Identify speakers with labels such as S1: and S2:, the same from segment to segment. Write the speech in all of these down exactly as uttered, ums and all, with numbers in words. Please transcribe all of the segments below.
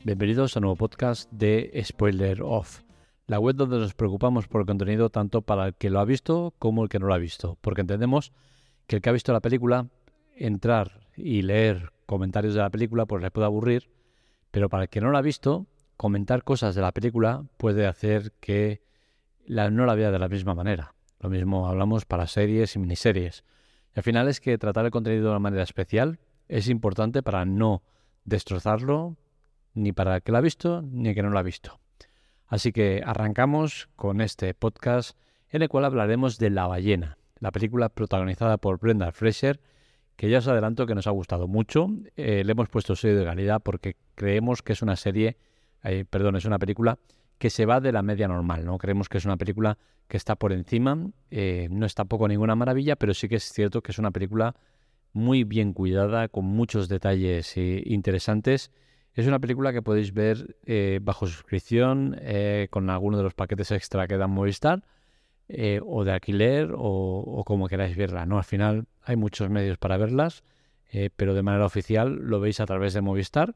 S1: Bienvenidos a un nuevo podcast de Spoiler Off, la web donde nos preocupamos por el contenido tanto para el que lo ha visto como el que no lo ha visto, porque entendemos que el que ha visto la película, entrar y leer comentarios de la película pues le puede aburrir, pero para el que no la ha visto, comentar cosas de la película puede hacer que la, no la vea de la misma manera. Lo mismo hablamos para series y miniseries. Y al final es que tratar el contenido de una manera especial es importante para no destrozarlo, ni para el que lo ha visto, ni el que no lo ha visto. Así que arrancamos con este podcast en el cual hablaremos de La ballena, la película protagonizada por Brendan Fraser, que ya os adelanto que nos ha gustado mucho. Eh, le hemos puesto sello de calidad porque creemos que es una serie, eh, perdón, es una película que se va de la media normal, ¿no? Creemos que es una película que está por encima, eh, no es tampoco ninguna maravilla, pero sí que es cierto que es una película muy bien cuidada, con muchos detalles eh, interesantes. Es una película que podéis ver eh, bajo suscripción, eh, con alguno de los paquetes extra que dan Movistar, eh, o de alquiler, o, o como queráis verla, ¿no? Al final hay muchos medios para verlas, eh, pero de manera oficial lo veis a través de Movistar,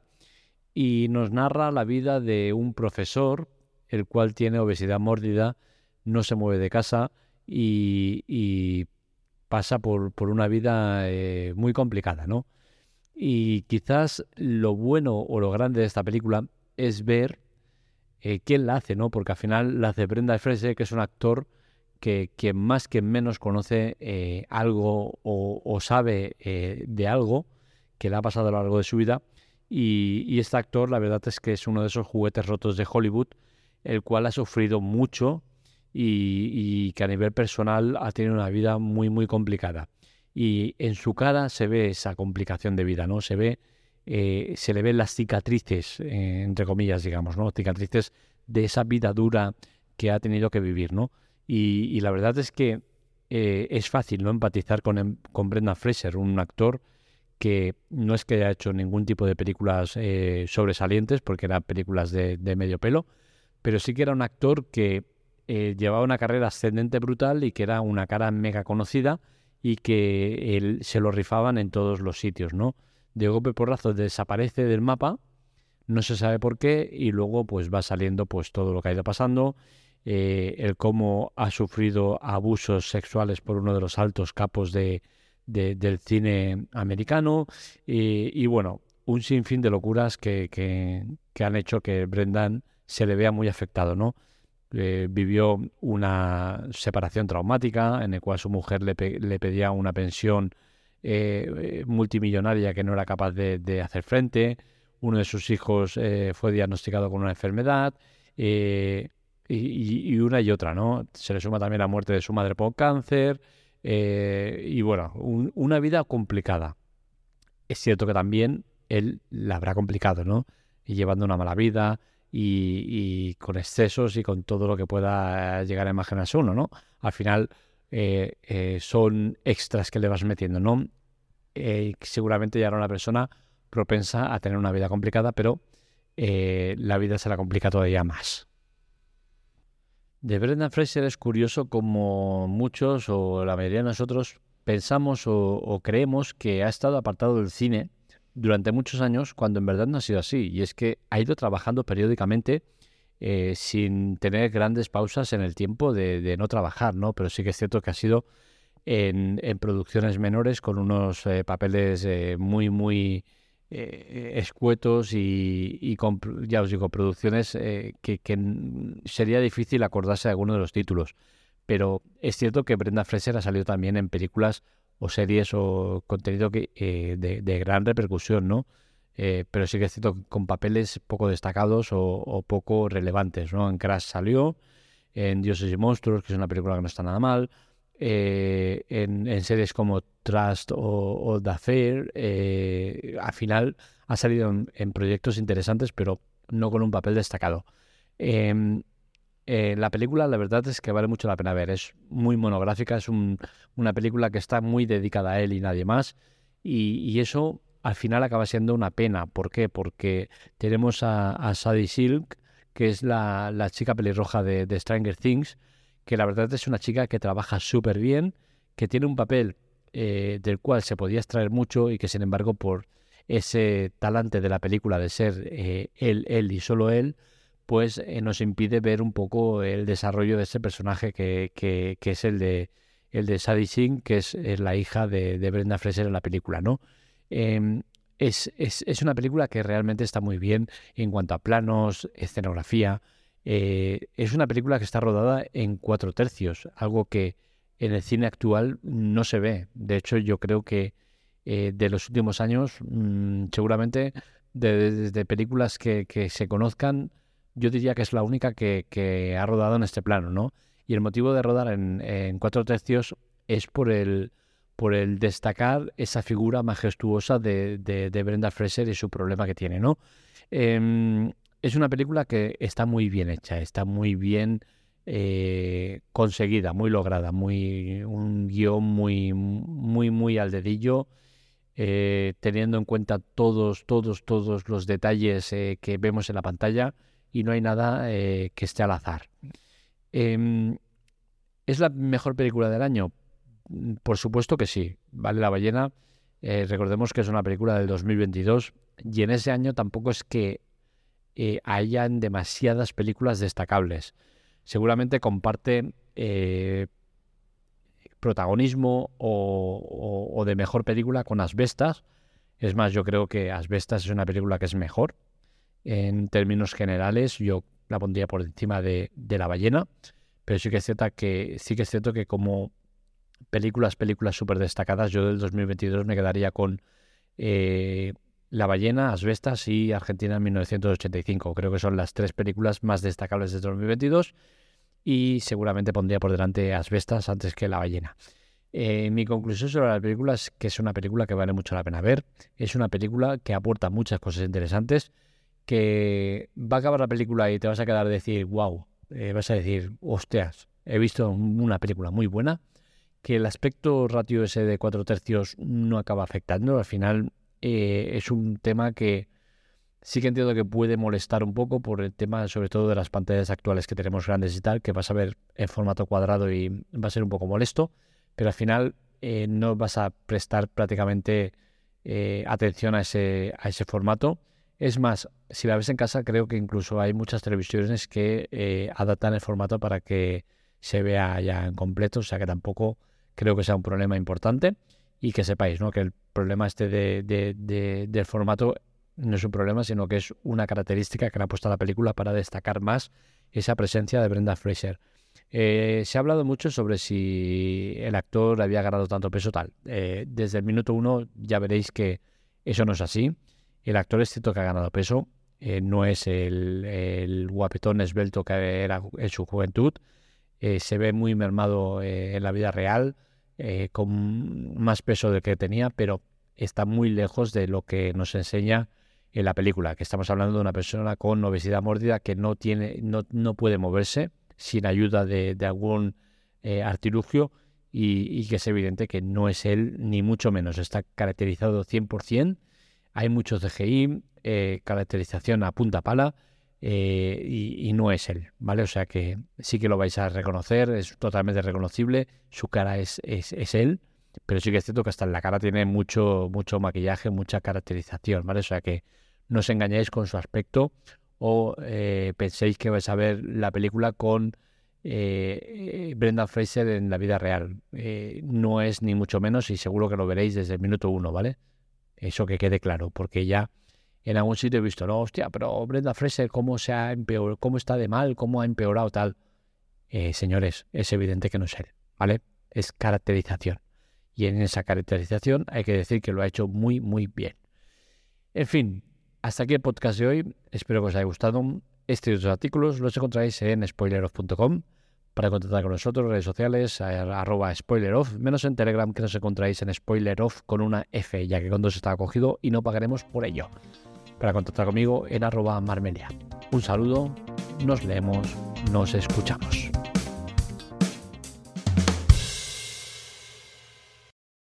S1: y nos narra la vida de un profesor, el cual tiene obesidad mórbida, no se mueve de casa y, y pasa por, por una vida eh, muy complicada, ¿no? Y quizás lo bueno o lo grande de esta película es ver eh, quién la hace, ¿no? Porque al final la hace Brendan Fraser, que es un actor que, que más que menos conoce eh, algo o, o sabe eh, de algo que le ha pasado a lo largo de su vida. Y, y este actor, la verdad es que es uno de esos juguetes rotos de Hollywood, el cual ha sufrido mucho y, y que a nivel personal ha tenido una vida muy, muy complicada. Y en su cara se ve esa complicación de vida, ¿no? Se ve, eh, se le ven las cicatrices, eh, entre comillas, digamos, ¿no? Cicatrices de esa vida dura que ha tenido que vivir, ¿no? Y, y la verdad es que eh, es fácil, ¿no?, empatizar con, con Brendan Fraser, un actor que no es que haya hecho ningún tipo de películas eh, sobresalientes, porque eran películas de, de medio pelo, pero sí que era un actor que eh, llevaba una carrera ascendente brutal y que era una cara mega conocida y que él, se lo rifaban en todos los sitios, ¿no? De golpe porrazo desaparece del mapa, no se sabe por qué, y luego pues va saliendo pues todo lo que ha ido pasando, eh, el cómo ha sufrido abusos sexuales por uno de los altos capos de, de, del cine americano, y, y bueno, un sinfín de locuras que, que, que han hecho que Brendan se le vea muy afectado, ¿no? Eh, vivió una separación traumática en la cual su mujer le, pe- le pedía una pensión eh, multimillonaria que no era capaz de, de hacer frente. Uno de sus hijos eh, fue diagnosticado con una enfermedad, eh, y, y una y otra, ¿no? Se le suma también la muerte de su madre por cáncer, eh, y bueno, un, una vida complicada. Es cierto que también él la habrá complicado, ¿no? Y llevando una mala vida y, y con excesos y con todo lo que pueda llegar a imaginarse uno, ¿no? Al final eh, eh, son extras que le vas metiendo, ¿no? Eh, seguramente ya era una persona propensa a tener una vida complicada, pero eh, la vida se la complica todavía más. De Brendan Fraser es curioso como muchos o la mayoría de nosotros pensamos o, o creemos que ha estado apartado del cine durante muchos años, cuando en verdad no ha sido así. Y es que ha ido trabajando periódicamente, eh, sin tener grandes pausas en el tiempo de, de no trabajar, ¿no? Pero sí que es cierto que ha sido en, en producciones menores con unos eh, papeles eh, muy, muy eh, escuetos y, y con, ya os digo, producciones eh, que, que sería difícil acordarse de alguno de los títulos. Pero es cierto que Brenda Fraser ha salido también en películas o series o contenido que, eh, de, de gran repercusión, ¿no? Eh, pero sí que es cierto que con papeles poco destacados o, o poco relevantes, ¿no? En Crash salió, en Dioses y Monstruos, que es una película que no está nada mal, eh, en, en series como Trust o, o The Affair, eh, al final ha salido en, en proyectos interesantes, pero no con un papel destacado. Eh, eh, la película, la verdad es que vale mucho la pena ver. Es muy monográfica, es un, una película que está muy dedicada a él y nadie más. Y, y eso al final acaba siendo una pena. ¿Por qué? Porque tenemos a, a Sadie Silk, que es la, la chica pelirroja de, de Stranger Things, que la verdad es una chica que trabaja súper bien, que tiene un papel eh, del cual se podía extraer mucho y que sin embargo por ese talante de la película de ser eh, él, él y solo él, pues eh, nos impide ver un poco el desarrollo de ese personaje que, que, que es el de el de Sadie Sink, que es, es la hija de, de Brenda Fraser en la película, ¿no? Eh, es, es, es una película que realmente está muy bien en cuanto a planos, escenografía. Eh, es una película que está rodada en cuatro tercios, algo que en el cine actual no se ve. De hecho, yo creo que eh, de los últimos años, mmm, seguramente de, de, de películas que, que se conozcan, yo diría que es la única que, que ha rodado en este plano, ¿no? Y el motivo de rodar en, en cuatro tercios es por el, por el destacar esa figura majestuosa de, de, de Brenda Fraser y su problema que tiene, ¿no? Eh, es una película que está muy bien hecha, está muy bien eh, conseguida, muy lograda, muy un guión muy, muy, muy al dedillo, eh, teniendo en cuenta todos, todos, todos los detalles eh, que vemos en la pantalla, y no hay nada eh, que esté al azar. Eh, ¿Es la mejor película del año? Por supuesto que sí. Vale, La ballena, eh, recordemos que es una película del dos mil veintidós, y en ese año tampoco es que eh, hayan demasiadas películas destacables. Seguramente comparte eh, protagonismo o, o, o de mejor película con Asbestas. Es más, yo creo que Asbestas es una película que es mejor. En términos generales, yo la pondría por encima de, de La ballena, pero sí que es cierto que, sí que es cierto que como películas, películas súper destacadas, yo del dos mil veintidós me quedaría con eh, La ballena, Asbestas y Argentina en mil novecientos ochenta y cinco. Creo que son las tres películas más destacables de dos mil veintidós, y seguramente pondría por delante Asbestas antes que La ballena. Eh, mi conclusión sobre la película es que es una película que vale mucho la pena ver. Es una película que aporta muchas cosas interesantes, que va a acabar la película y te vas a quedar a decir, wow, eh, vas a decir, hostias, he visto una película muy buena, que el aspecto ratio ese de cuatro tercios no acaba afectando. Al final eh, es un tema que sí que entiendo que puede molestar un poco por el tema sobre todo de las pantallas actuales que tenemos grandes y tal, que vas a ver en formato cuadrado y va a ser un poco molesto, pero al final eh, no vas a prestar prácticamente eh, atención a ese, a ese formato. Es más, si la ves en casa, creo que incluso hay muchas televisiones que eh, adaptan el formato para que se vea ya en completo, o sea que tampoco creo que sea un problema importante. Y que sepáis, ¿no?, que el problema este de, de, de, del formato no es un problema, sino que es una característica que le ha puesto a la película para destacar más esa presencia de Brenda Fraser. Eh, se ha hablado mucho sobre si el actor había ganado tanto peso tal. Eh, desde el minuto uno ya veréis que eso no es así. El actor es cierto que ha ganado peso, eh, no es el, el guapetón esbelto que era en su juventud. Eh, se ve muy mermado eh, en la vida real, eh, con más peso del que tenía, pero está muy lejos de lo que nos enseña en la película, que estamos hablando de una persona con obesidad mórbida que no tiene, no, no puede moverse sin ayuda de, de algún eh, artilugio, y, y que es evidente que no es él, ni mucho menos. Está caracterizado cien por ciento. Hay mucho C G I, eh, caracterización a punta pala, eh, y, y no es él, ¿vale? O sea que sí que lo vais a reconocer, es totalmente reconocible, su cara es, es, es él, pero sí que es cierto que hasta en la cara tiene mucho, mucho maquillaje, mucha caracterización, ¿vale? O sea que no os engañáis con su aspecto, o eh, penséis que vais a ver la película con eh, Brendan Fraser en la vida real. Eh, no es ni mucho menos, y seguro que lo veréis desde el minuto uno, ¿vale? Eso que quede claro, porque ya en algún sitio he visto, no, hostia, pero Brenda Fraser, ¿cómo se ha empeorado? ¿Cómo está de mal? ¿Cómo ha empeorado tal? Eh, señores, es evidente que no es él, ¿vale? Es caracterización. Y en esa caracterización hay que decir que lo ha hecho muy, muy bien. En fin, hasta aquí el podcast de hoy. Espero que os haya gustado. Estos y otros artículos los encontráis en spoileroff punto com. Para contactar con nosotros, redes sociales, arroba spoileroff, menos en Telegram, que nos encontráis en spoileroff con una F, ya que con dos está acogido y no pagaremos por ello. Para contactar conmigo en arroba marmelia. Un saludo, nos leemos, nos escuchamos.